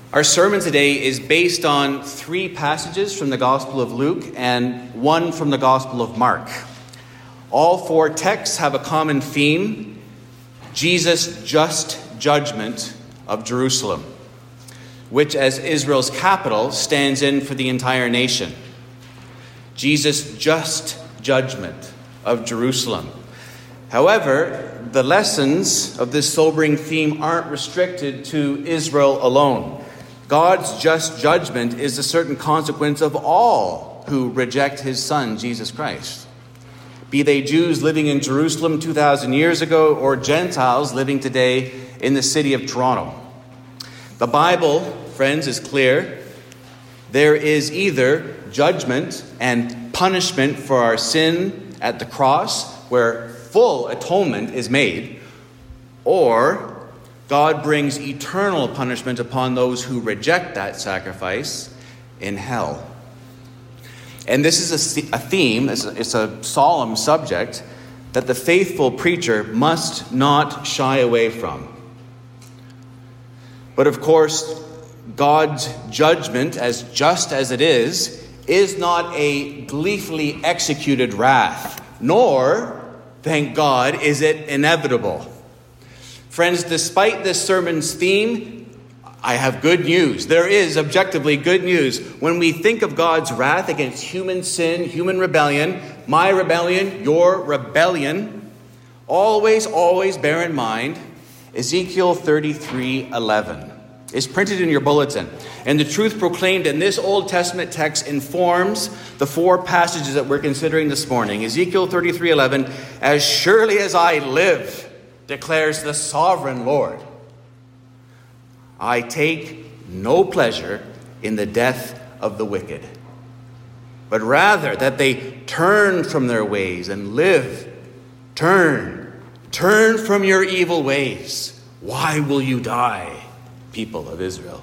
Our sermon today is based on 3 passages from the Gospel of Luke and 1 from the Gospel of Mark. All 4 texts have a common theme: Jesus' just judgment of Jerusalem, which as Israel's capital stands in for the entire nation. Jesus' just judgment of Jerusalem. However, the lessons of this sobering theme aren't restricted to Israel alone. God's just judgment is a certain consequence of all who reject his Son, Jesus Christ. Be they Jews living in Jerusalem 2,000 years ago or Gentiles living today in the city of Toronto. The Bible, friends, is clear. There is either judgment and punishment for our sin at the cross, where full atonement is made, or God brings eternal punishment upon those who reject that sacrifice in hell. And this is a theme, it's a solemn subject that the faithful preacher must not shy away from. But of course, God's judgment, as just as it is not a gleefully executed wrath, nor, thank God, is it inevitable. Friends, despite this sermon's theme, I have good news. There is objectively good news. When we think of God's wrath against human sin, human rebellion, my rebellion, your rebellion, always bear in mind Ezekiel 33:11. It's printed in your bulletin. And the truth proclaimed in this Old Testament text informs the 4 passages that we're considering this morning. Ezekiel 33:11, "As surely as I live, declares the sovereign Lord, I take no pleasure in the death of the wicked, but rather that they turn from their ways and live. Turn from your evil ways. Why will you die, people of Israel?"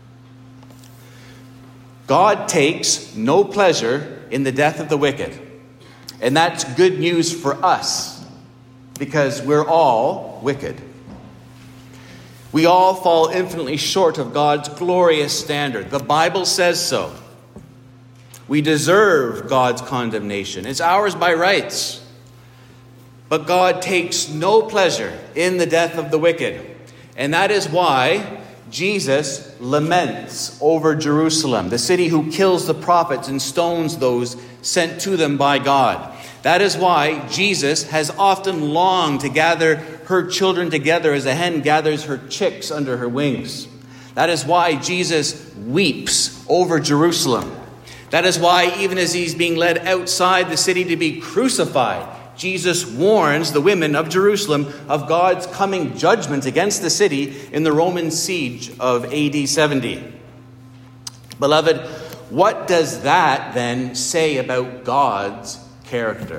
God takes no pleasure in the death of the wicked. And that's good news for us, because we're all wicked. We all fall infinitely short of God's glorious standard. The Bible says so. We deserve God's condemnation. It's ours by rights. But God takes no pleasure in the death of the wicked. And that is why Jesus laments over Jerusalem, the city who kills the prophets and stones those sent to them by God. That is why Jesus has often longed to gather her children together as a hen gathers her chicks under her wings. That is why Jesus weeps over Jerusalem. That is why, even as he's being led outside the city to be crucified, Jesus warns the women of Jerusalem of God's coming judgment against the city in the Roman siege of AD 70. Beloved, what does that then say about God's character?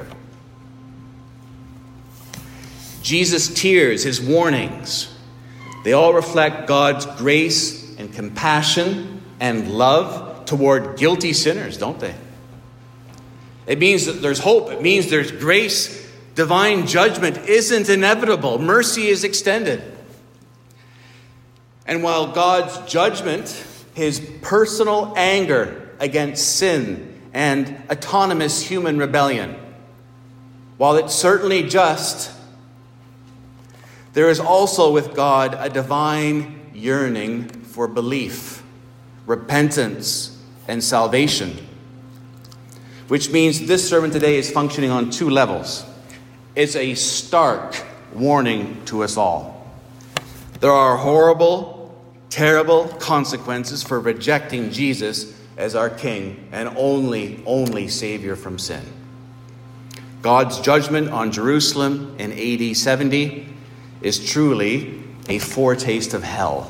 Jesus' tears, his warnings, they all reflect God's grace and compassion and love toward guilty sinners, don't they? It means that there's hope. It means there's grace. Divine judgment isn't inevitable. Mercy is extended. And while God's judgment, his personal anger against sin and autonomous human rebellion, while it's certainly just, there is also with God a divine yearning for belief, repentance, and salvation. Which means this sermon today is functioning on 2 levels. It's a stark warning to us all. There are horrible, terrible consequences for rejecting Jesus as our King and only Savior from sin. God's judgment on Jerusalem in AD 70 is truly a foretaste of hell.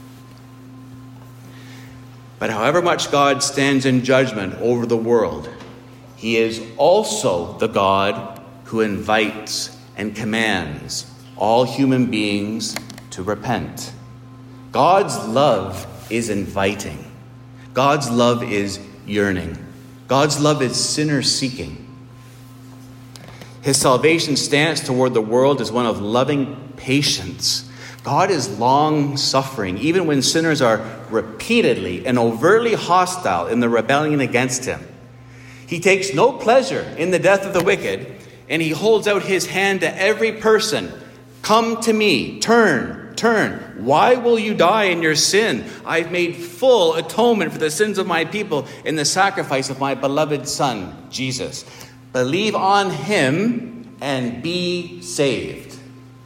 But however much God stands in judgment over the world, he is also the God who invites and commands all human beings to repent. God's love is inviting. God's love is yearning. God's love is sinner-seeking. His salvation stance toward the world is one of loving patience, God is long-suffering, even when sinners are repeatedly and overtly hostile in the rebellion against him. He takes no pleasure in the death of the wicked, and he holds out his hand to every person. Come to me, turn. Why will you die in your sin? I've made full atonement for the sins of my people in the sacrifice of my beloved Son, Jesus. Believe on him and be saved.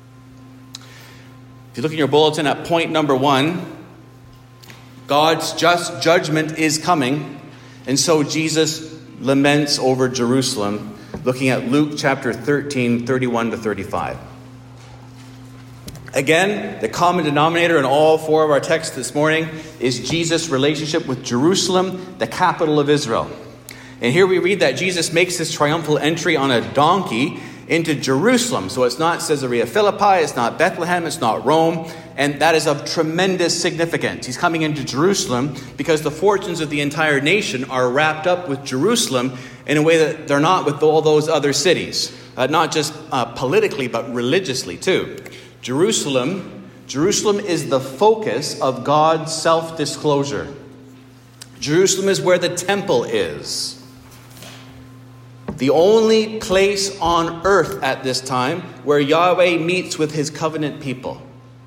If you look in your bulletin at point number 1, God's just judgment is coming, and so Jesus laments over Jerusalem, looking at Luke chapter 13, 31 to 35. Again, the common denominator in all 4 of our texts this morning is Jesus' relationship with Jerusalem, the capital of Israel. And here we read that Jesus makes his triumphal entry on a donkey into Jerusalem. So it's not Caesarea Philippi, it's not Bethlehem, it's not Rome. And that is of tremendous significance. He's coming into Jerusalem because the fortunes of the entire nation are wrapped up with Jerusalem in a way that they're not with all those other cities. Not just politically, but religiously too. Jerusalem is the focus of God's self-disclosure. Jerusalem is where the temple is. The only place on earth at this time where Yahweh meets with his covenant people.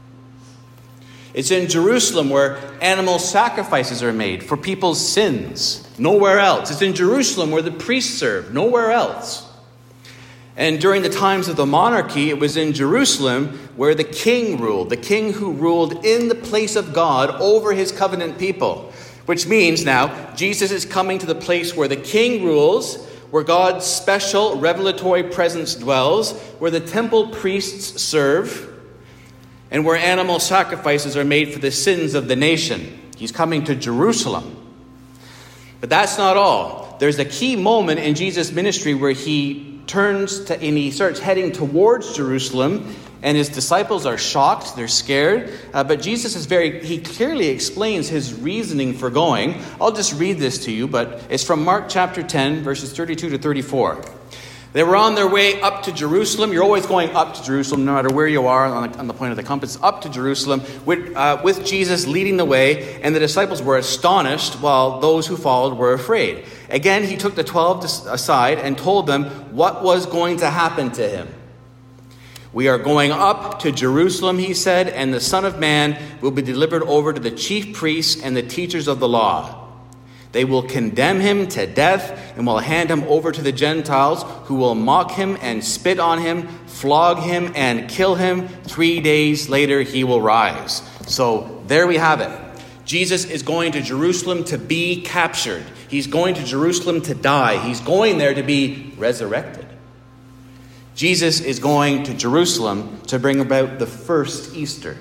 It's in Jerusalem where animal sacrifices are made for people's sins. Nowhere else. It's in Jerusalem where the priests serve. Nowhere else. And during the times of the monarchy, it was in Jerusalem where the king ruled. The king who ruled in the place of God over his covenant people. Which means now, Jesus is coming to the place where the king rules, where God's special revelatory presence dwells, where the temple priests serve, and where animal sacrifices are made for the sins of the nation. He's coming to Jerusalem. But that's not all. There's a key moment in Jesus' ministry where he turns to and he starts heading towards Jerusalem, and his disciples are shocked, they're scared, but Jesus he clearly explains his reasoning for going. I'll just read this to you, but it's from Mark chapter 10, verses 32 to 34. They were on their way up to Jerusalem. You're always going up to Jerusalem, no matter where you are on the point of the compass, up to Jerusalem, with Jesus leading the way, and the disciples were astonished, while those who followed were afraid. Again, he took the 12 aside and told them what was going to happen to him. We are going up to Jerusalem, he said, and the Son of Man will be delivered over to the chief priests and the teachers of the law. They will condemn him to death and will hand him over to the Gentiles, who will mock him and spit on him, flog him and kill him. 3 days later, he will rise. So there we have it. Jesus is going to Jerusalem to be captured. He's going to Jerusalem to die. He's going there to be resurrected. Jesus is going to Jerusalem to bring about the first Easter.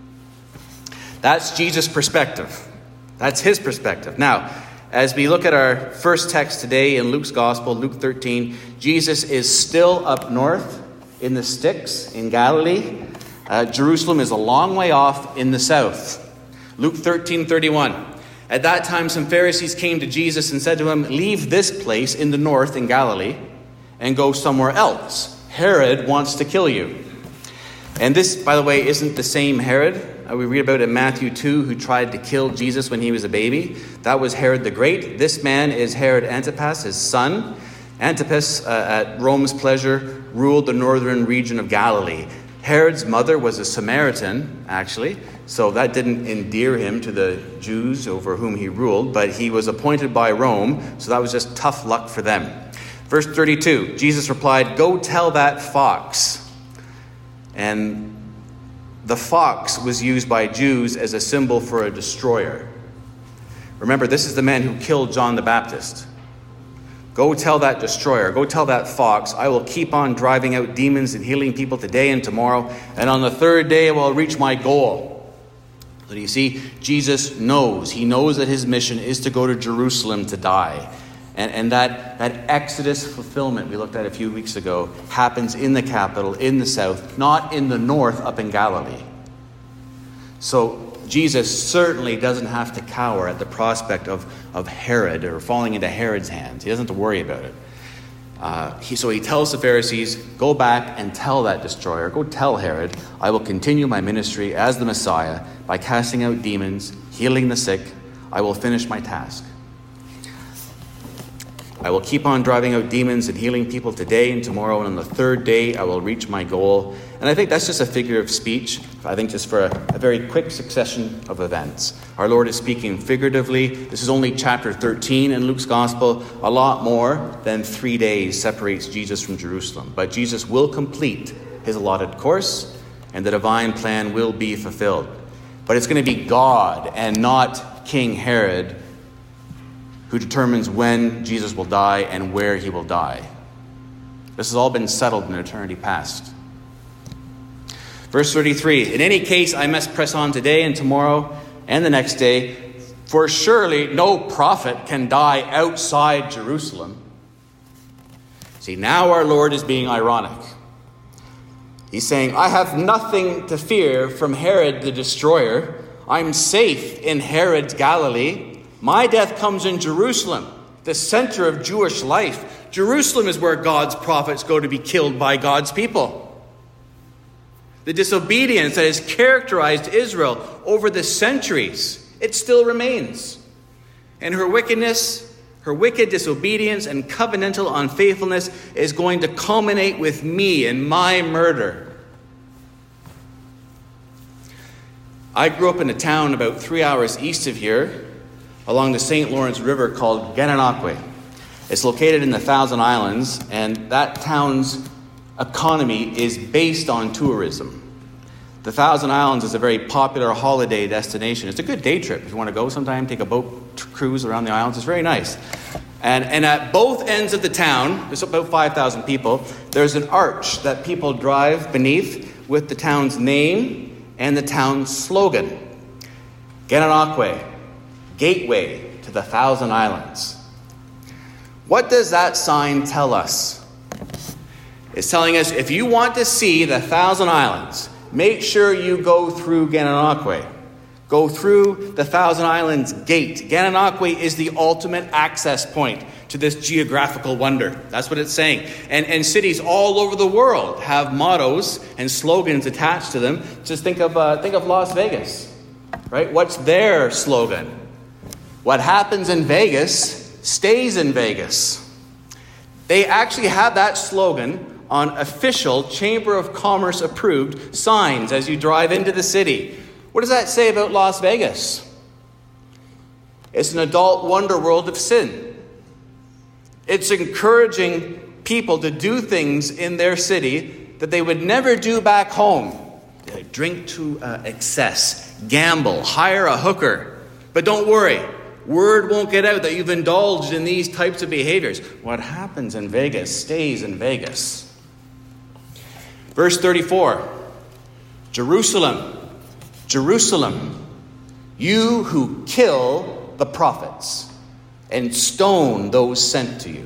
That's Jesus' perspective. That's his perspective. Now, as we look at our first text today in Luke's Gospel, Luke 13, Jesus is still up north in the sticks in Galilee. Jerusalem is a long way off in the south. Luke 13:31. At that time, some Pharisees came to Jesus and said to him, "Leave this place in the north in Galilee and go somewhere else. Herod wants to kill you." And this, by the way, isn't the same Herod we read about in Matthew 2 who tried to kill Jesus when he was a baby. That was Herod the Great. This man is Herod Antipas, his son. Antipas, at Rome's pleasure, ruled the northern region of Galilee. Herod's mother was a Samaritan, actually, so that didn't endear him to the Jews over whom he ruled, but he was appointed by Rome, so that was just tough luck for them. Verse 32, Jesus replied, "Go tell that fox." And the fox was used by Jews as a symbol for a destroyer. Remember, this is the man who killed John the Baptist. Go tell that destroyer, go tell that fox, I will keep on driving out demons and healing people today and tomorrow, and on the third day I will reach my goal. So you see, Jesus knows. He knows that his mission is to go to Jerusalem to die. And that Exodus fulfillment we looked at a few weeks ago happens in the capital, in the south, not in the north up in Galilee. So Jesus certainly doesn't have to cower at the prospect of Herod or falling into Herod's hands. He doesn't have to worry about it. So he tells the Pharisees, go back and tell that destroyer, go tell Herod, I will continue my ministry as the Messiah by casting out demons, healing the sick. I will finish my task. I will keep on driving out demons and healing people today and tomorrow, and on the third day I will reach my goal. And I think that's just a figure of speech, I think just for a very quick succession of events. Our Lord is speaking figuratively. This is only chapter 13 in Luke's Gospel. A lot more than 3 days separates Jesus from Jerusalem. But Jesus will complete his allotted course, and the divine plan will be fulfilled. But it's going to be God and not King Herod who determines when Jesus will die and where he will die. This has all been settled in eternity past. Verse 33, in any case, I must press on today and tomorrow and the next day, for surely no prophet can die outside Jerusalem. See, now our Lord is being ironic. He's saying, I have nothing to fear from Herod the destroyer. I'm safe in Herod's Galilee. My death comes in Jerusalem, the center of Jewish life. Jerusalem is where God's prophets go to be killed by God's people. The disobedience that has characterized Israel over the centuries, it still remains. And her wickedness, her wicked disobedience and covenantal unfaithfulness is going to culminate with me and my murder. I grew up in a town about 3 hours east of here, along the St. Lawrence River, called Gananoque. It's located in the Thousand Islands, and that town's economy is based on tourism. The Thousand Islands is a very popular holiday destination. It's a good day trip. If you want to go sometime, take a boat cruise around the islands. It's very nice. And at both ends of the town, there's about 5,000 people, there's an arch that people drive beneath with the town's name and the town's slogan. Gananoque, gateway to the Thousand Islands. What does that sign tell us? It's telling us if you want to see the Thousand Islands, make sure you go through Gananoque. Go through the Thousand Islands gate. Gananoque is the ultimate access point to this geographical wonder. That's what it's saying. And cities all over the world have mottos and slogans attached to them. Just think of Las Vegas, right? What's their slogan? What happens in Vegas stays in Vegas. They actually have that slogan on official Chamber of Commerce approved signs as you drive into the city. What does that say about Las Vegas? It's an adult wonder world of sin. It's encouraging people to do things in their city that they would never do back home. Drink to excess, gamble, hire a hooker. But don't worry. Word won't get out that you've indulged in these types of behaviors. What happens in Vegas stays in Vegas. Verse 34. Jerusalem, Jerusalem, you who kill the prophets and stone those sent to you.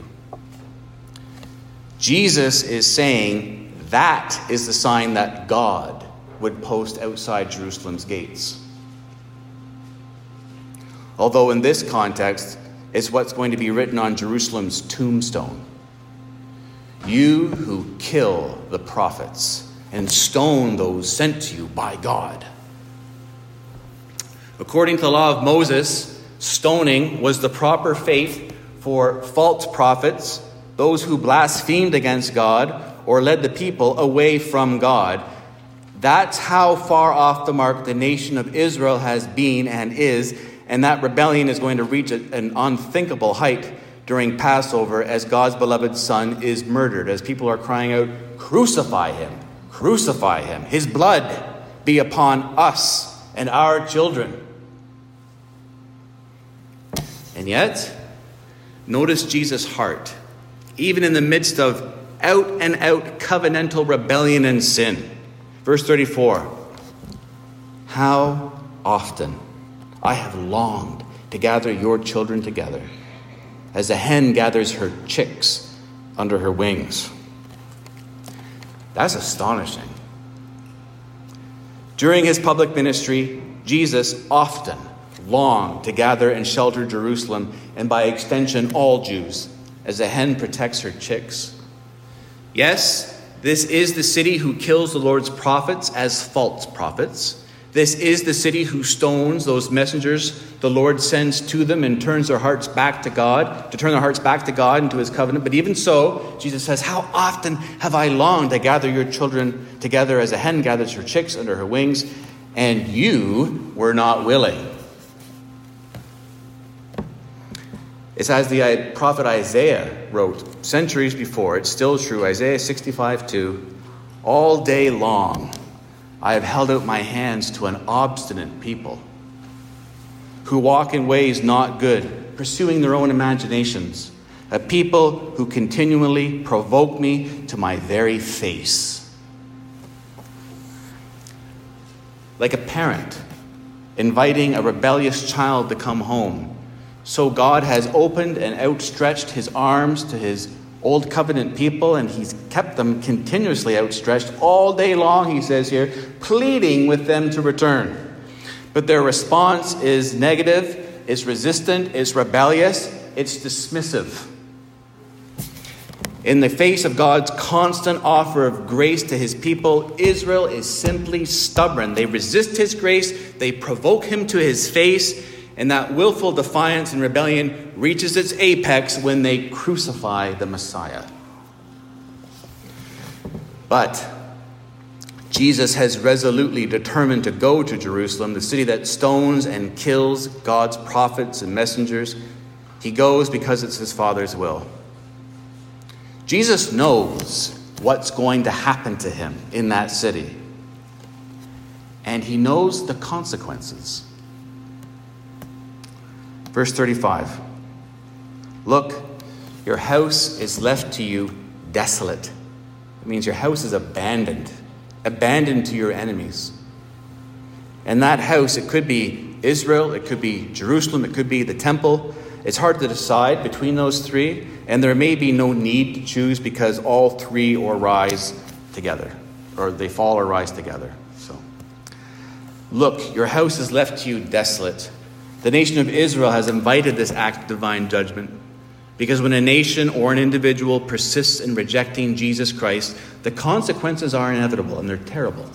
Jesus is saying that is the sign that God would post outside Jerusalem's gates. Although in this context, it's what's going to be written on Jerusalem's tombstone. You who kill the prophets and stone those sent to you by God. According to the law of Moses, stoning was the proper fate for false prophets, those who blasphemed against God or led the people away from God. That's how far off the mark the nation of Israel has been and is. And that rebellion is going to reach an unthinkable height during Passover as God's beloved Son is murdered, as people are crying out, crucify him, crucify him. His blood be upon us and our children. And yet, notice Jesus' heart, even in the midst of out and out covenantal rebellion and sin. Verse 34, how often I have longed to gather your children together, as a hen gathers her chicks under her wings. That's astonishing. During his public ministry, Jesus often longed to gather and shelter Jerusalem, and by extension, all Jews, as a hen protects her chicks. Yes, this is the city who kills the Lord's prophets as false prophets. This is the city who stones those messengers the Lord sends to them and turns their hearts back to God, to turn their hearts back to God and to his covenant. But even so, Jesus says, how often have I longed to gather your children together as a hen gathers her chicks under her wings, and you were not willing. It's as the prophet Isaiah wrote centuries before. It's still true. Isaiah 65:2. All day long I have held out my hands to an obstinate people who walk in ways not good, pursuing their own imaginations, a people who continually provoke me to my very face. Like a parent inviting a rebellious child to come home, so God has opened and outstretched his arms to his old covenant people, and he's kept them continuously outstretched all day long, he says here, pleading with them to return. But their response is negative, it's resistant, it's rebellious, it's dismissive. In the face of God's constant offer of grace to his people, Israel is simply stubborn. They resist his grace, they provoke him to his face, and that willful defiance and rebellion reaches its apex when they crucify the Messiah. But Jesus has resolutely determined to go to Jerusalem, the city that stones and kills God's prophets and messengers. He goes because it's his Father's will. Jesus knows what's going to happen to him in that city. And he knows the consequences. Verse 35. Look, your house is left to you desolate. It means your house is abandoned to your enemies. And that house, it could be Israel, it could be Jerusalem, it could be the temple. It's hard to decide between those three, and there may be no need to choose because all three or rise together, or they fall or rise together. So, look, your house is left to you desolate. The nation of Israel has invited this act of divine judgment because when a nation or an individual persists in rejecting Jesus Christ, the consequences are inevitable and they're terrible.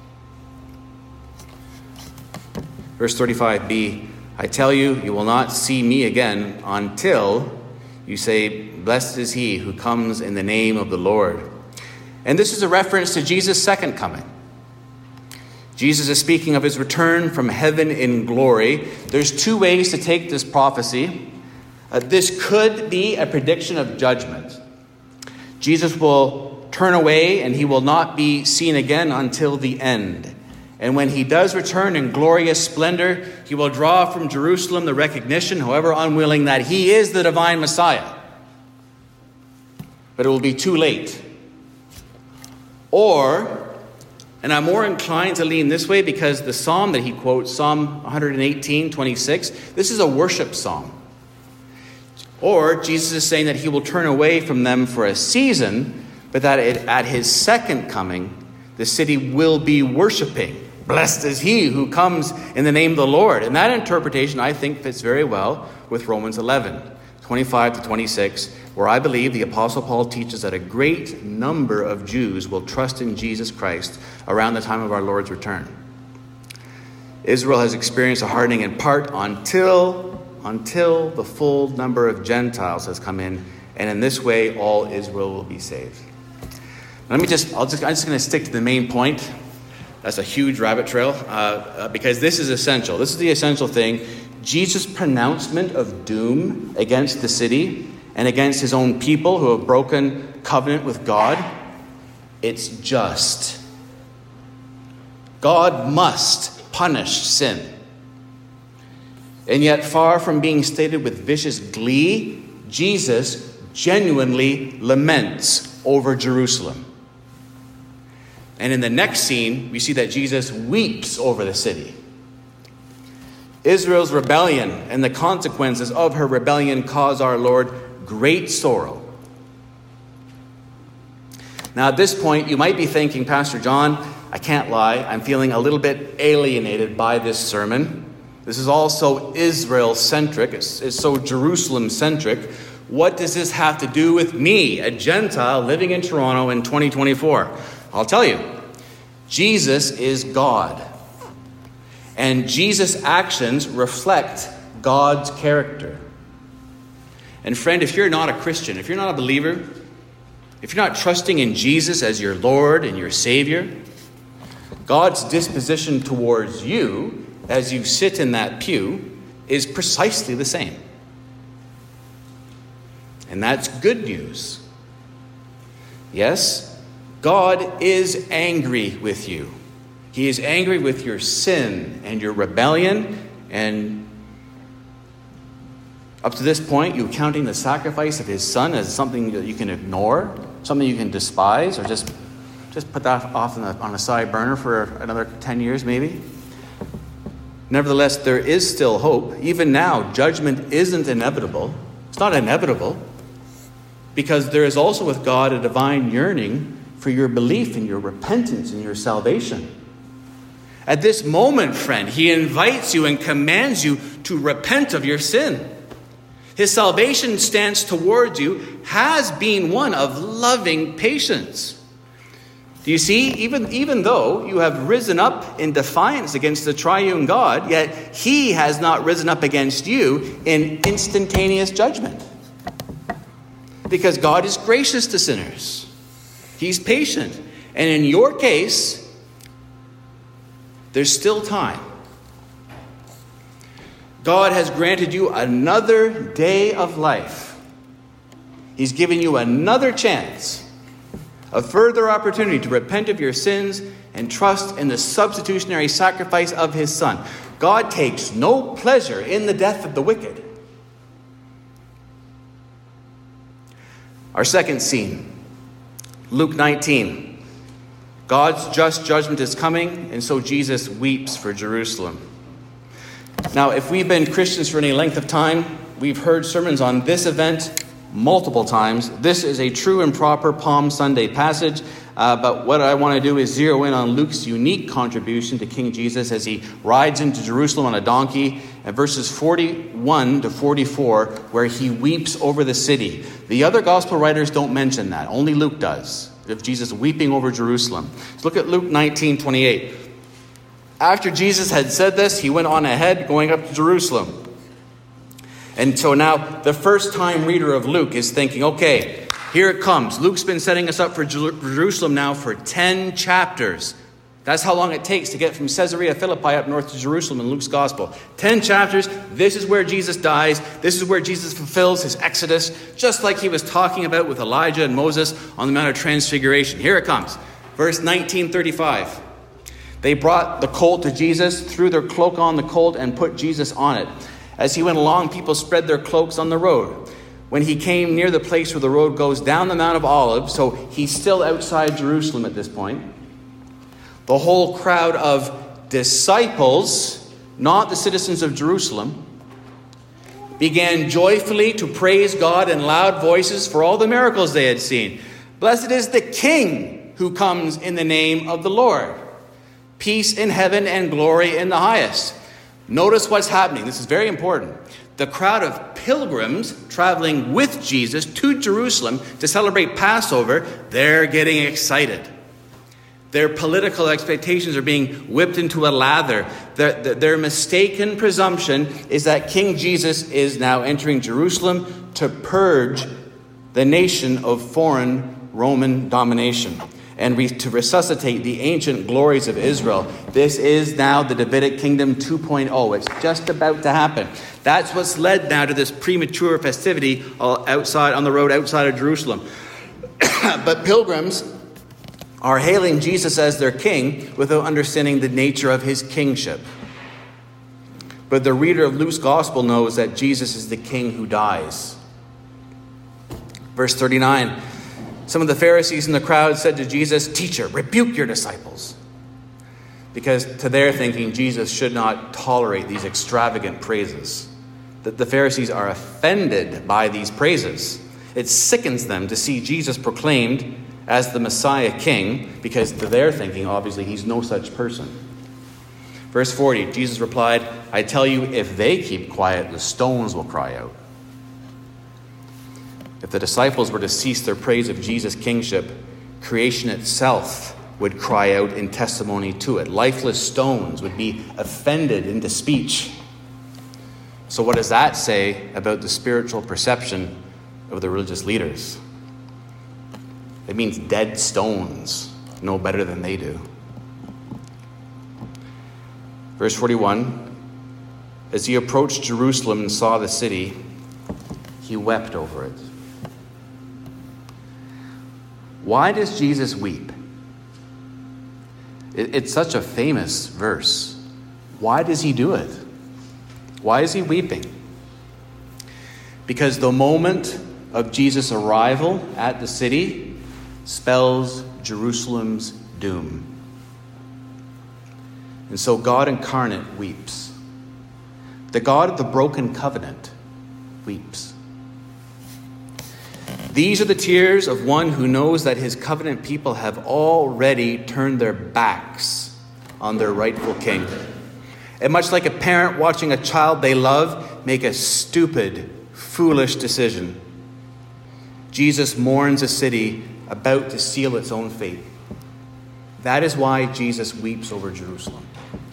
Verse 35b, I tell you, you will not see me again until you say, blessed is he who comes in the name of the Lord. And this is a reference to Jesus' second coming. Jesus is speaking of his return from heaven in glory. There's two ways to take this prophecy. This could be a prediction of judgment. Jesus will turn away and he will not be seen again until the end. And when he does return in glorious splendor, he will draw from Jerusalem the recognition, however unwilling, that he is the divine Messiah. But it will be too late. Or, and I'm more inclined to lean this way because the psalm that he quotes, Psalm 118:26, this is a worship psalm. Or Jesus is saying that he will turn away from them for a season, but that at his second coming, the city will be worshiping. Blessed is he who comes in the name of the Lord. And that interpretation, I think, fits very well with Romans 11:25-26, where I believe the Apostle Paul teaches that a great number of Jews will trust in Jesus Christ around the time of our Lord's return. Israel has experienced a hardening in part until the full number of Gentiles has come in, and in this way all Israel will be saved. I'm just going to stick to the main point. That's a huge rabbit trail because this is essential. This is the essential thing. Jesus' pronouncement of doom against the city and against his own people who have broken covenant with God, it's just. God must punish sin. And yet, far from being stated with vicious glee, Jesus genuinely laments over Jerusalem. And in the next scene, we see that Jesus weeps over the city. Israel's rebellion and the consequences of her rebellion cause our Lord great sorrow. Now, at this point, you might be thinking, Pastor John, I can't lie, I'm feeling a little bit alienated by this sermon. This is all so Israel-centric. It's so Jerusalem-centric. what does this have to do with me, a Gentile living in Toronto in 2024? I'll tell you. Jesus is God. And Jesus' actions reflect God's character. And friend, if you're not a Christian, if you're not a believer, if you're not trusting in Jesus as your Lord and your Savior, God's disposition towards you as you sit in that pew is precisely the same. And that's good news. Yes, God is angry with you. He is angry with your sin and your rebellion, and up to this point, you counting the sacrifice of his son as something that you can ignore, something you can despise, or just put that off on a side burner for another 10 years maybe. Nevertheless, there is still hope. Even now, judgment isn't inevitable. It's not inevitable, because there is also with God a divine yearning for your belief and your repentance and your salvation. At this moment, friend, he invites you and commands you to repent of your sin. His salvation stance towards you has been one of loving patience. Do you see? Even though you have risen up in defiance against the triune God, yet he has not risen up against you in instantaneous judgment. Because God is gracious to sinners. He's patient. And in your case, there's still time. God has granted you another day of life. He's given you another chance, a further opportunity to repent of your sins and trust in the substitutionary sacrifice of his Son. God takes no pleasure in the death of the wicked. Our second scene, Luke 19. God's just judgment is coming, and so Jesus weeps for Jerusalem. Now, if we've been Christians for any length of time, we've heard sermons on this event multiple times. This is a true and proper Palm Sunday passage, but what I want to do is zero in on Luke's unique contribution to King Jesus as he rides into Jerusalem on a donkey, at verses 41 to 44, where he weeps over the city. The other gospel writers don't mention that. Only Luke does, of Jesus weeping over Jerusalem. Let's look at Luke 19:28. After Jesus had said this, he went on ahead, going up to Jerusalem. And so now the first-time reader of Luke is thinking, okay, here it comes. Luke's been setting us up for Jerusalem now for 10 chapters. That's how long it takes to get from Caesarea Philippi up north to Jerusalem in Luke's gospel. 10 chapters. This is where Jesus dies. This is where Jesus fulfills his exodus, just like he was talking about with Elijah and Moses on the Mount of Transfiguration. Here it comes. Verse 19:35. They brought the colt to Jesus, threw their cloak on the colt, and put Jesus on it. As he went along, people spread their cloaks on the road. When he came near the place where the road goes down the Mount of Olives, so he's still outside Jerusalem at this point, the whole crowd of disciples, not the citizens of Jerusalem, began joyfully to praise God in loud voices for all the miracles they had seen. Blessed is the King who comes in the name of the Lord. Peace in heaven and glory in the highest. Notice what's happening. This is very important. The crowd of pilgrims traveling with Jesus to Jerusalem to celebrate Passover, they're getting excited. Their political expectations are being whipped into a lather. Their mistaken presumption is that King Jesus is now entering Jerusalem to purge the nation of foreign Roman domination and to resuscitate the ancient glories of Israel. This is now the Davidic kingdom 2.0. It's just about to happen. That's what's led now to this premature festivity outside on the road outside of Jerusalem. But pilgrims are hailing Jesus as their king without understanding the nature of his kingship. But the reader of Luke's gospel knows that Jesus is the king who dies. Verse 39, some of the Pharisees in the crowd said to Jesus, "Teacher, rebuke your disciples." Because to their thinking, Jesus should not tolerate these extravagant praises. That the Pharisees are offended by these praises. It sickens them to see Jesus proclaimed as the Messiah King, because to their thinking, obviously, he's no such person. Verse 40, Jesus replied, "I tell you, if they keep quiet, the stones will cry out." If the disciples were to cease their praise of Jesus' kingship, creation itself would cry out in testimony to it. Lifeless stones would be offended into speech. So what does that say about the spiritual perception of the religious leaders? It means dead stones know better than they do. Verse 41, as he approached Jerusalem and saw the city, he wept over it. Why does Jesus weep? It's such a famous verse. Why does he do it? Why is he weeping? Because the moment of Jesus' arrival at the city spells Jerusalem's doom. And so God incarnate weeps. The God of the broken covenant weeps. These are the tears of one who knows that his covenant people have already turned their backs on their rightful king. And much like a parent watching a child they love make a stupid, foolish decision, Jesus mourns a city about to seal its own fate. That is why Jesus weeps over Jerusalem.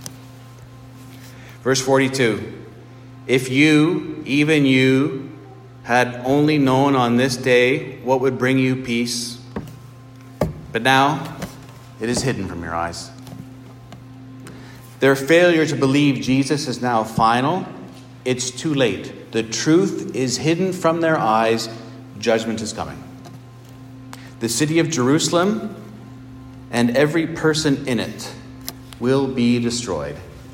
Verse 42, if you, even you, had only known on this day what would bring you peace, but now it is hidden from your eyes. Their failure to believe Jesus is now final. It's too late. The truth is hidden from their eyes. Judgment is coming. The city of Jerusalem and every person in it will be destroyed.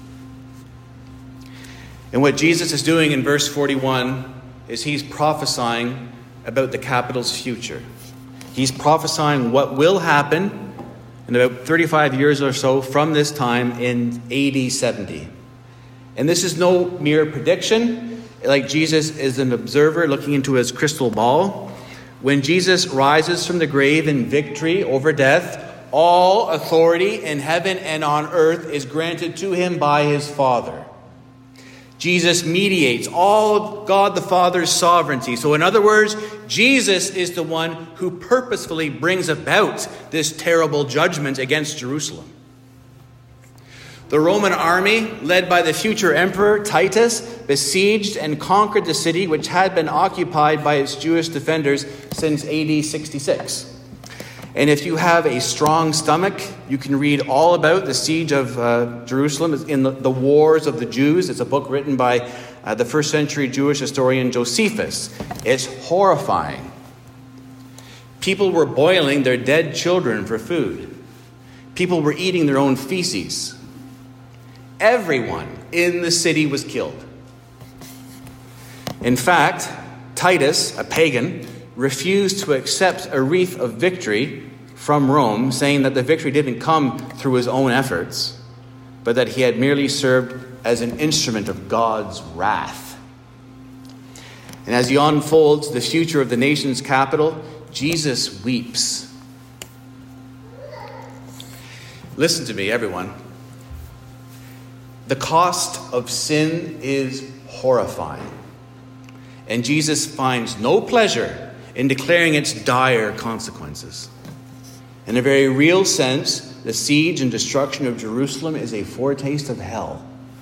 And what Jesus is doing in verse 41 is he's prophesying about the capital's future. He's prophesying what will happen in about 35 years or so from this time in AD 70. And this is no mere prediction, like Jesus is an observer looking into his crystal ball. When Jesus rises from the grave in victory over death, all authority in heaven and on earth is granted to him by his Father. Jesus mediates all of God the Father's sovereignty. So in other words, Jesus is the one who purposefully brings about this terrible judgment against Jerusalem. The Roman army, led by the future emperor Titus, besieged and conquered the city, which had been occupied by its Jewish defenders since AD 66. And if you have a strong stomach, you can read all about the siege of Jerusalem in the Wars of the Jews. It's a book written by the first century Jewish historian Josephus. It's horrifying. People were boiling their dead children for food. People were eating their own feces. Everyone in the city was killed. In fact, Titus, a pagan, refused to accept a wreath of victory from Rome, saying that the victory didn't come through his own efforts, but that he had merely served as an instrument of God's wrath. And as he unfolds the future of the nation's capital, Jesus weeps. Listen to me, everyone. The cost of sin is horrifying, and Jesus finds no pleasure in declaring its dire consequences. In a very real sense, the siege and destruction of Jerusalem is a foretaste of hell.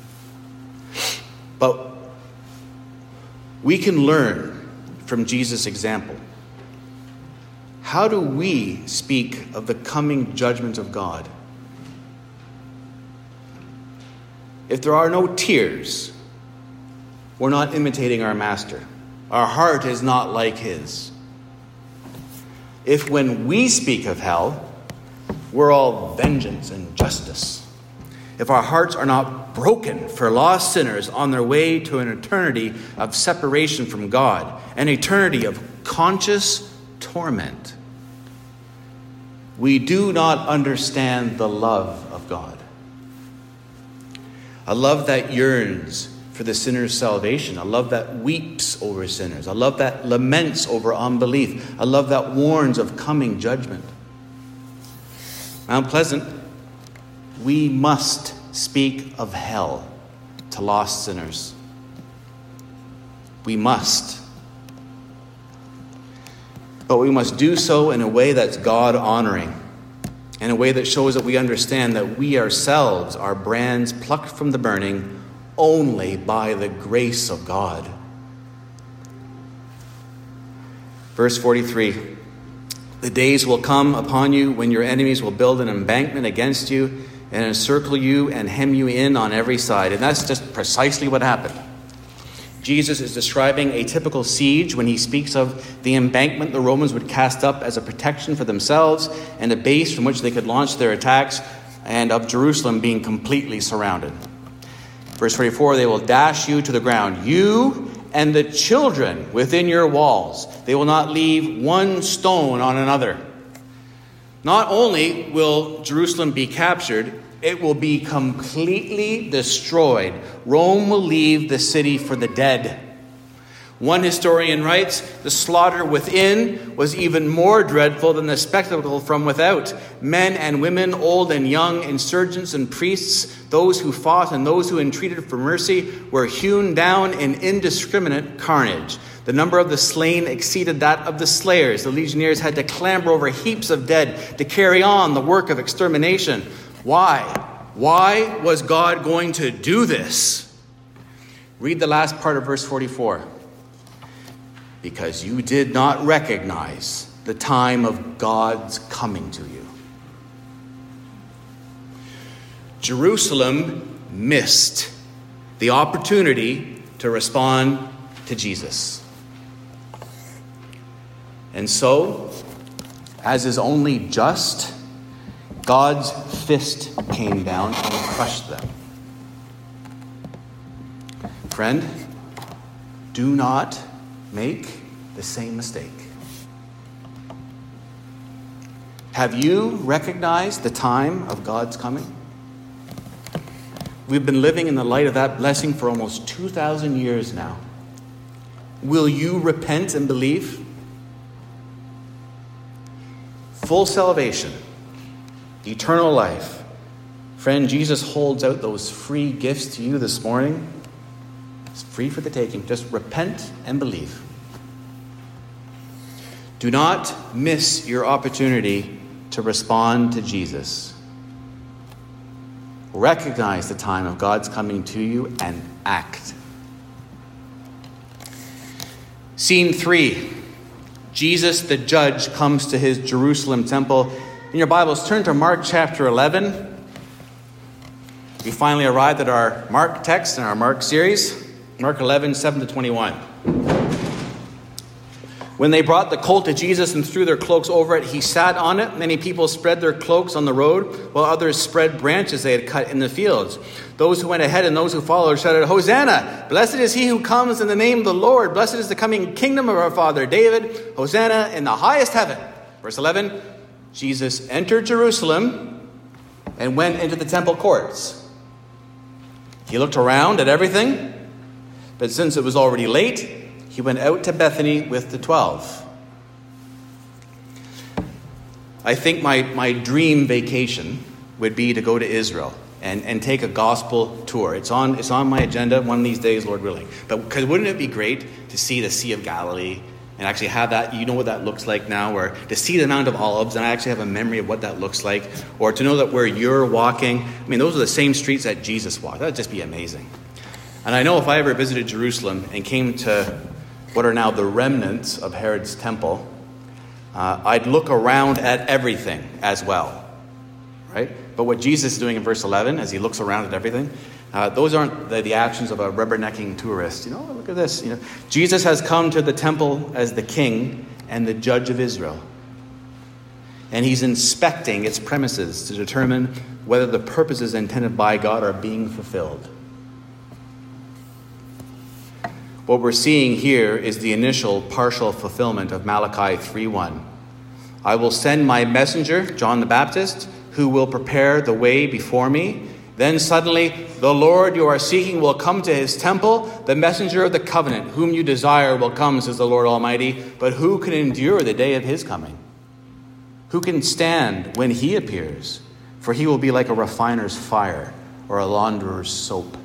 But we can learn from Jesus' example. How do we speak of the coming judgment of God? If there are no tears, we're not imitating our master. Our heart is not like his. If when we speak of hell, we're all vengeance and justice. If our hearts are not broken for lost sinners on their way to an eternity of separation from God, an eternity of conscious torment, we do not understand the love of God. A love that yearns for the sinner's salvation, a love that weeps over sinners, a love that laments over unbelief, a love that warns of coming judgment. Mount Pleasant, we must speak of hell to lost sinners. We must. but we must do so in a way that's God-honoring, in a way that shows that we understand that we ourselves are brands plucked from the burning only by the grace of God. Verse 43, the days will come upon you when your enemies will build an embankment against you and encircle you and hem you in on every side. And that's just precisely what happened. Jesus is describing a typical siege when he speaks of the embankment the Romans would cast up as a protection for themselves and a base from which they could launch their attacks, and of Jerusalem being completely surrounded. Verse 44, they will dash you to the ground, you and the children within your walls. They will not leave one stone on another. Not only will Jerusalem be captured, it will be completely destroyed. Rome will leave the city for the dead. One historian writes, the slaughter within was even more dreadful than the spectacle from without. Men and women, old and young, insurgents and priests, those who fought and those who entreated for mercy, were hewn down in indiscriminate carnage. The number of the slain exceeded that of the slayers. The legionnaires had to clamber over heaps of dead to carry on the work of extermination. Why? Why was God going to do this? Read the last part of verse 44. Because you did not recognize the time of God's coming to you. Jerusalem missed the opportunity to respond to Jesus. And so, as is only just, God's fist came down and crushed them. Friend, do not make the same mistake. Have you recognized the time of God's coming? We've been living in the light of that blessing for almost 2,000 years now. Will you repent and believe? Full salvation, eternal life. Friend, Jesus holds out those free gifts to you this morning. It's free for the taking. Just repent and believe. Do not miss your opportunity to respond to Jesus. Recognize the time of God's coming to you and act. Scene 3. Jesus the judge comes to his Jerusalem temple. In your Bibles, turn to Mark chapter 11. We finally arrived at our Mark text in our Mark series. Mark 11, 7 to 21. When they brought the colt to Jesus and threw their cloaks over it, he sat on it. Many people spread their cloaks on the road, while others spread branches they had cut in the fields. Those who went ahead and those who followed shouted, Hosanna! Blessed is he who comes in the name of the Lord. Blessed is the coming kingdom of our father David. Hosanna in the highest heaven. Verse 11, Jesus entered Jerusalem and went into the temple courts. He looked around at everything, but since it was already late, he went out to Bethany with the 12. I think my dream vacation would be to go to Israel and take a gospel tour. It's on my agenda one of these days, Lord willing. But because wouldn't it be great to see the Sea of Galilee and actually have that, you know what that looks like now, or to see the Mount of Olives and I actually have a memory of what that looks like, or to know that where you're walking, I mean, those are the same streets that Jesus walked. That would just be amazing. And I know if I ever visited Jerusalem and came to what are now the remnants of Herod's temple, I'd look around at everything as well, right? But what Jesus is doing in verse 11, as he looks around at everything, those aren't the actions of a rubbernecking tourist. Look at this. Jesus has come to the temple as the king and the judge of Israel. And he's inspecting its premises to determine whether the purposes intended by God are being fulfilled. What we're seeing here is the initial partial fulfillment of Malachi 3:1. I will send my messenger, John the Baptist, who will prepare the way before me. Then suddenly, the Lord you are seeking will come to his temple. The messenger of the covenant, whom you desire, will come, says the Lord Almighty. But who can endure the day of his coming? Who can stand when he appears? For he will be like a refiner's fire or a launderer's soap.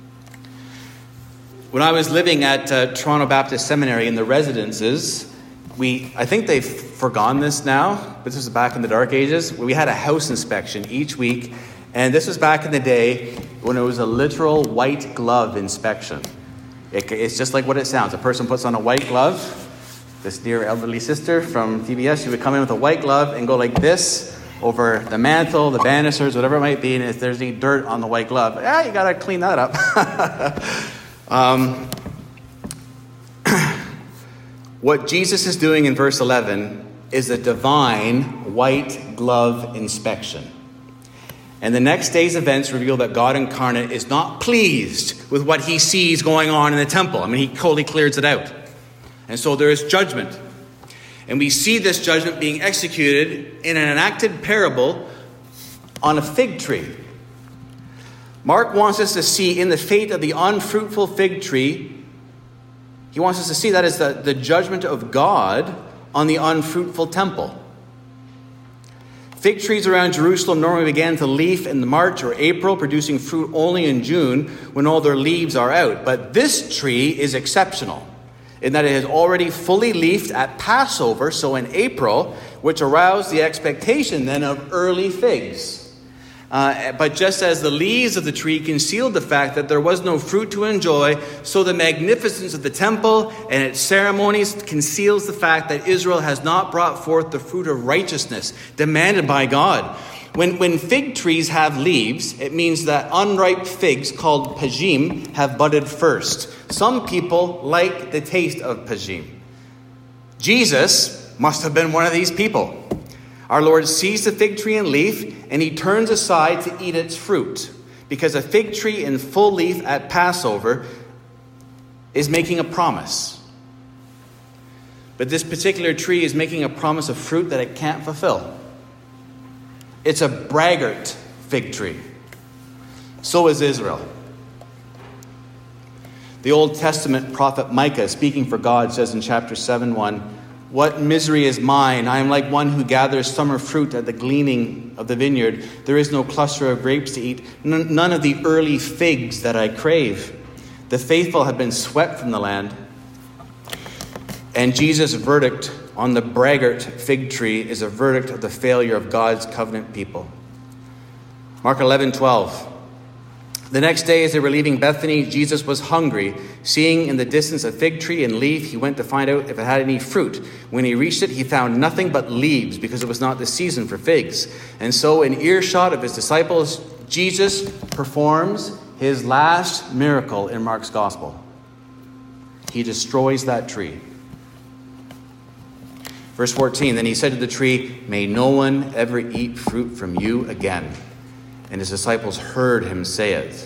When I was living at Toronto Baptist Seminary in the residences, I think they've forgotten this now, but this was back in the dark ages. We had a house inspection each week, and this was back in the day when it was a literal white glove inspection. It's just like what it sounds. A person puts on a white glove. This dear elderly sister from TBS, she would come in with a white glove and go like this over the mantle, the banisters, whatever it might be, and if there's any dirt on the white glove, you got to clean that up. What Jesus is doing in verse 11 is a divine white glove inspection. And the next day's events reveal that God incarnate is not pleased with what he sees going on in the temple. I mean, he totally clears it out. And so there is judgment. And we see this judgment being executed in an enacted parable on a fig tree. Mark wants us to see in the fate of the unfruitful fig tree, he wants us to see that as the judgment of God on the unfruitful temple. Fig trees around Jerusalem normally began to leaf in March or April, producing fruit only in June when all their leaves are out. But this tree is exceptional in that it has already fully leafed at Passover, so in April, which aroused the expectation then of early figs. But just as the leaves of the tree concealed the fact that there was no fruit to enjoy, so the magnificence of the temple and its ceremonies conceals the fact that Israel has not brought forth the fruit of righteousness demanded by God. When fig trees have leaves, it means that unripe figs called pajim have budded first. Some people like the taste of pajim. Jesus must have been one of these people. Our Lord sees the fig tree in leaf, and he turns aside to eat its fruit, because a fig tree in full leaf at Passover is making a promise. But this particular tree is making a promise of fruit that it can't fulfill. It's a braggart fig tree. So is Israel. The Old Testament prophet Micah, speaking for God, says in chapter 7:1, "What misery is mine! I am like one who gathers summer fruit at the gleaning of the vineyard. There is no cluster of grapes to eat, none of the early figs that I crave. The faithful have been swept from the land." And Jesus' verdict on the braggart fig tree is a verdict of the failure of God's covenant people. Mark 11:12. The next day, as they were leaving Bethany, Jesus was hungry. Seeing in the distance a fig tree in leaf, he went to find out if it had any fruit. When he reached it, he found nothing but leaves, because it was not the season for figs. And so, in earshot of his disciples, Jesus performs his last miracle in Mark's gospel. He destroys that tree. Verse 14, then he said to the tree, "May no one ever eat fruit from you again." And his disciples heard him say it.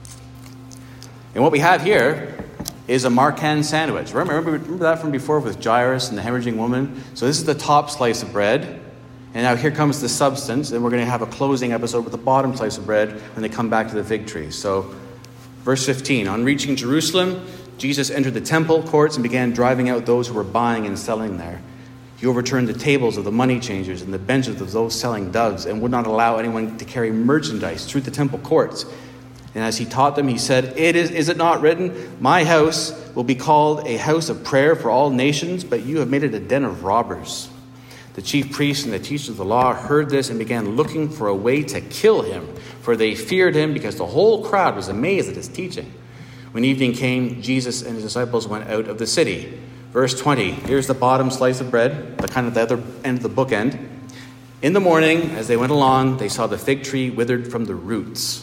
And what we have here is a Markan sandwich. Remember that from before with Jairus and the hemorrhaging woman? So this is the top slice of bread. And now here comes the substance. And we're going to have a closing episode with the bottom slice of bread when they come back to the fig tree. So verse 15, on reaching Jerusalem, Jesus entered the temple courts and began driving out those who were buying and selling there. He overturned the tables of the money changers and the benches of those selling doves, and would not allow anyone to carry merchandise through the temple courts. And as he taught them, he said, Is it not written, 'My house will be called a house of prayer for all nations,' but you have made it a den of robbers." The chief priests and the teachers of the law heard this and began looking for a way to kill him, for they feared him, because the whole crowd was amazed at his teaching. When evening came, Jesus and his disciples went out of the city. Verse 20, here's the bottom slice of bread, the kind of the other end of the bookend. In the morning, as they went along, they saw the fig tree withered from the roots.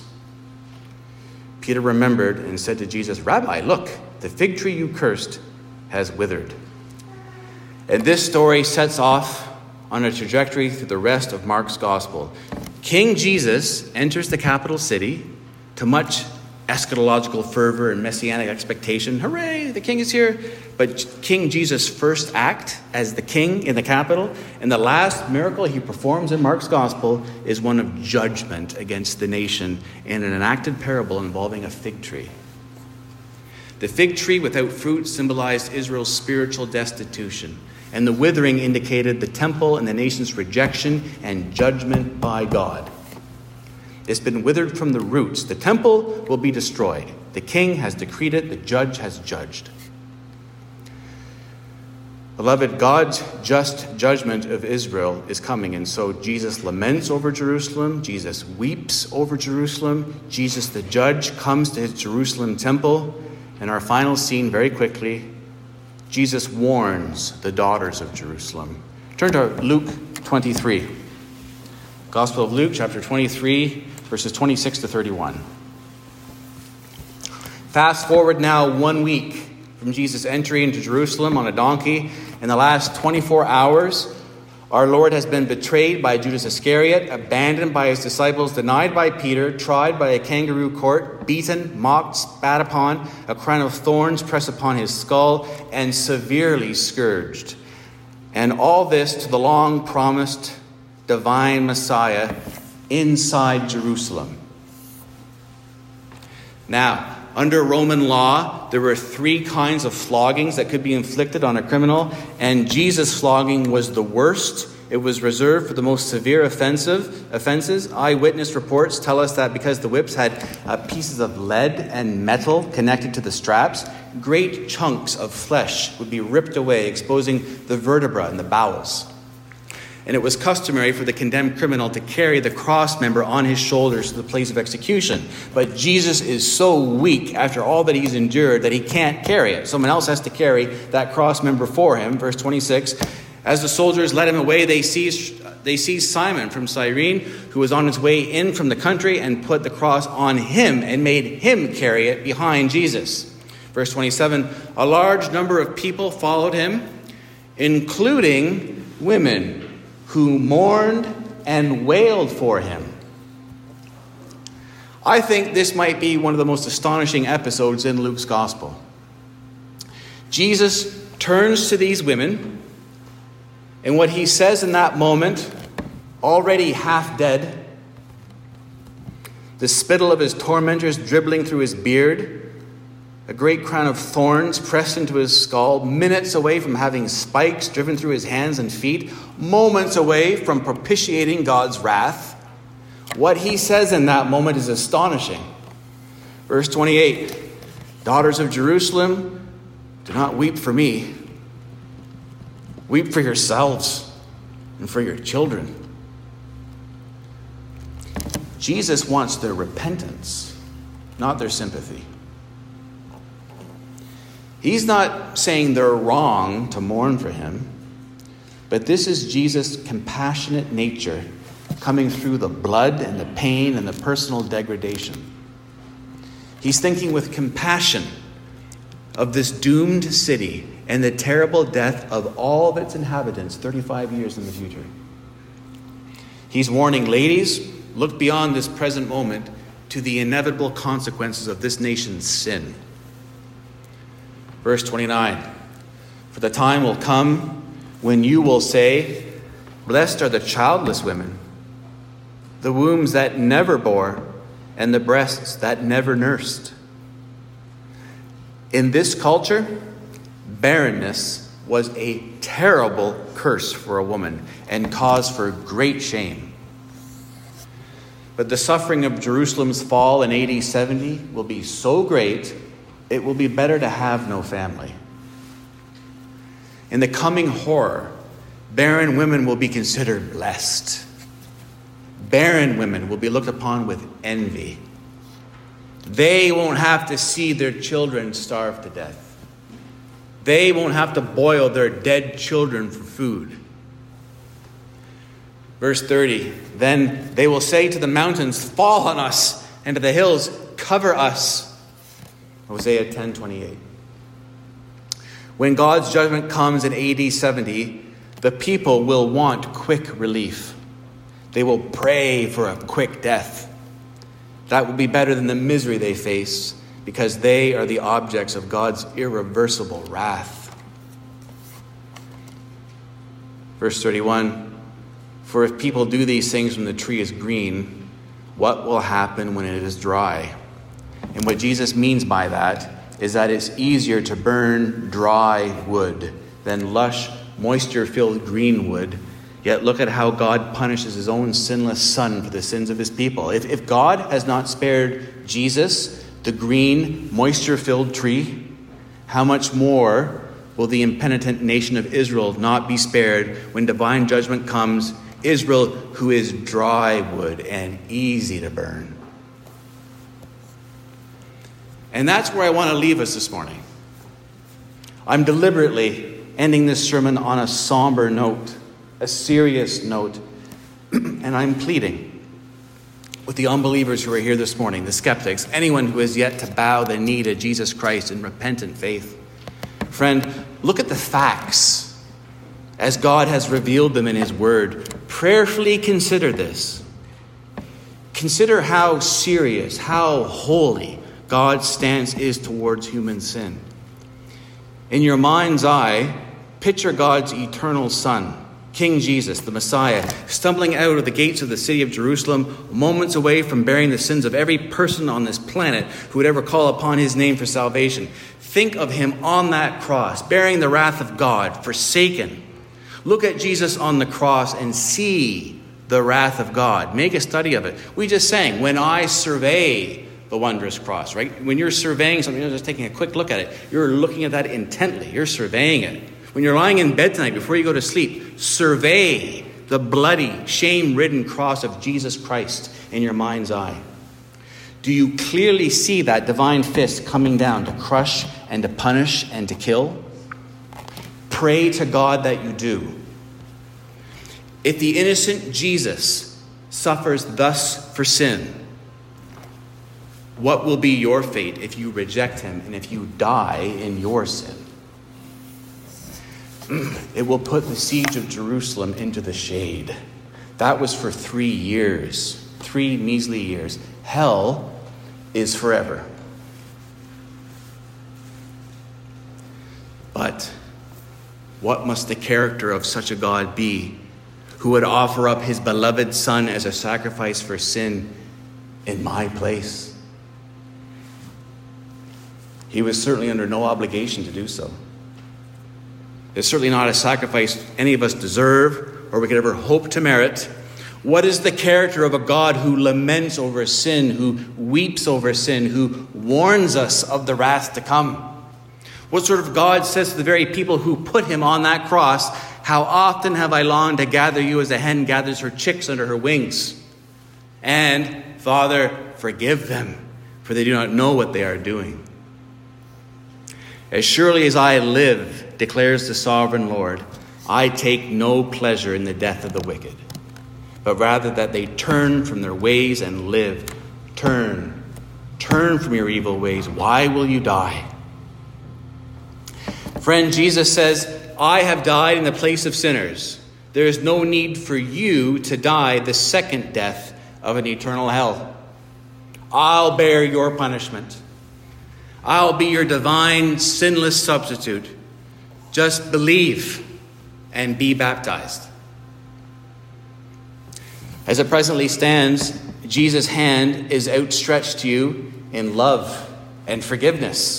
Peter remembered and said to Jesus, "Rabbi, look, the fig tree you cursed has withered." And this story sets off on a trajectory through the rest of Mark's gospel. King Jesus enters the capital city to much eschatological fervor and messianic expectation. Hooray, the king is here. But King Jesus' first act as the king in the capital, and the last miracle he performs in Mark's gospel, is one of judgment against the nation in an enacted parable involving a fig tree. The fig tree without fruit symbolized Israel's spiritual destitution, and the withering indicated the temple and the nation's rejection and judgment by God. It's been withered from the roots. The temple will be destroyed. The king has decreed it. The judge has judged. Beloved, God's just judgment of Israel is coming, and so Jesus laments over Jerusalem. Jesus weeps over Jerusalem. Jesus, the judge, comes to his Jerusalem temple. And our final scene, very quickly, Jesus warns the daughters of Jerusalem. Turn to Luke 23. Gospel of Luke, chapter 23, verses 26 to 31. Fast forward now 1 week from Jesus' entry into Jerusalem on a donkey. In the last 24 hours, our Lord has been betrayed by Judas Iscariot, abandoned by his disciples, denied by Peter, tried by a kangaroo court, beaten, mocked, spat upon, a crown of thorns pressed upon his skull, and severely scourged. And all this to the long-promised divine Messiah inside Jerusalem. Now, under Roman law, there were 3 kinds of floggings that could be inflicted on a criminal, and Jesus' flogging was the worst. It was reserved for the most severe offenses. Eyewitness reports tell us that because the whips had pieces of lead and metal connected to the straps, great chunks of flesh would be ripped away, exposing the vertebra and the bowels. And it was customary for the condemned criminal to carry the cross member on his shoulders to the place of execution. But Jesus is so weak after all that he's endured that he can't carry it. Someone else has to carry that cross member for him. Verse 26, as the soldiers led him away, they seized Simon from Cyrene, who was on his way in from the country, and put the cross on him and made him carry it behind Jesus. Verse 27, a large number of people followed him, including women who mourned and wailed for him. I think this might be one of the most astonishing episodes in Luke's gospel. Jesus turns to these women, and what he says in that moment, already half dead, the spittle of his tormentors dribbling through his beard, a great crown of thorns pressed into his skull, minutes away from having spikes driven through his hands and feet, moments away from propitiating God's wrath. What he says in that moment is astonishing. Verse 28, daughters of Jerusalem, do not weep for me. Weep for yourselves and for your children. Jesus wants their repentance, not their sympathy. He's not saying they're wrong to mourn for him, but this is Jesus' compassionate nature coming through the blood and the pain and the personal degradation. He's thinking with compassion of this doomed city and the terrible death of all of its inhabitants 35 years in the future. He's warning, ladies, look beyond this present moment to the inevitable consequences of this nation's sin. Verse 29, for the time will come when you will say, blessed are the childless women, the wombs that never bore, and the breasts that never nursed. In this culture, barrenness was a terrible curse for a woman and cause for great shame. But the suffering of Jerusalem's fall in AD 70 will be so great, it will be better to have no family. In the coming horror, barren women will be considered blessed. Barren women will be looked upon with envy. They won't have to see their children starve to death. They won't have to boil their dead children for food. Verse 30, then they will say to the mountains, fall on us, and to the hills, cover us. Hosea 10:28. When God's judgment comes in AD 70, the people will want quick relief. They will pray for a quick death. That will be better than the misery they face, because they are the objects of God's irreversible wrath. Verse 31, for if people do these things when the tree is green, what will happen when it is dry? And what Jesus means by that is that it's easier to burn dry wood than lush, moisture-filled green wood. Yet look at how God punishes his own sinless son for the sins of his people. If God has not spared Jesus, the green, moisture-filled tree, how much more will the impenitent nation of Israel not be spared when divine judgment comes, Israel who is dry wood and easy to burn. And that's where I want to leave us this morning. I'm deliberately ending this sermon on a somber note, a serious note, and I'm pleading with the unbelievers who are here this morning, the skeptics, anyone who has yet to bow the knee to Jesus Christ in repentant faith. Friend, look at the facts as God has revealed them in his word. Prayerfully consider this. Consider how serious, how holy God's stance is towards human sin. In your mind's eye, picture God's eternal Son, King Jesus, the Messiah, stumbling out of the gates of the city of Jerusalem, moments away from bearing the sins of every person on this planet who would ever call upon his name for salvation. Think of him on that cross, bearing the wrath of God, forsaken. Look at Jesus on the cross and see the wrath of God. Make a study of it. We just sang, when I survey the wondrous cross, right? When you're surveying something, you're just taking a quick look at it. You're looking at that intently. You're surveying it. When you're lying in bed tonight before you go to sleep, survey the bloody, shame-ridden cross of Jesus Christ in your mind's eye. Do you clearly see that divine fist coming down to crush and to punish and to kill? Pray to God that you do. If the innocent Jesus suffers thus for sin, what will be your fate if you reject him and if you die in your sin? It will put the siege of Jerusalem into the shade. That was for 3 years, 3 measly years. Hell is forever. But what must the character of such a God be who would offer up his beloved Son as a sacrifice for sin in my place? He was certainly under no obligation to do so. It's certainly not a sacrifice any of us deserve or we could ever hope to merit. What is the character of a God who laments over sin, who weeps over sin, who warns us of the wrath to come? What sort of God says to the very people who put him on that cross, how often have I longed to gather you as a hen gathers her chicks under her wings? And, Father, forgive them, for they do not know what they are doing. As surely as I live, declares the sovereign Lord, I take no pleasure in the death of the wicked, but rather that they turn from their ways and live. Turn from your evil ways. Why will you die? Friend, Jesus says, I have died in the place of sinners. There is no need for you to die the second death of an eternal hell. I'll bear your punishment. I'll be your divine, sinless substitute. Just believe and be baptized. As it presently stands, Jesus' hand is outstretched to you in love and forgiveness.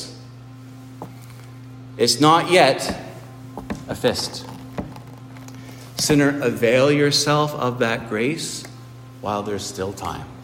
It's not yet a fist. Sinner, avail yourself of that grace while there's still time.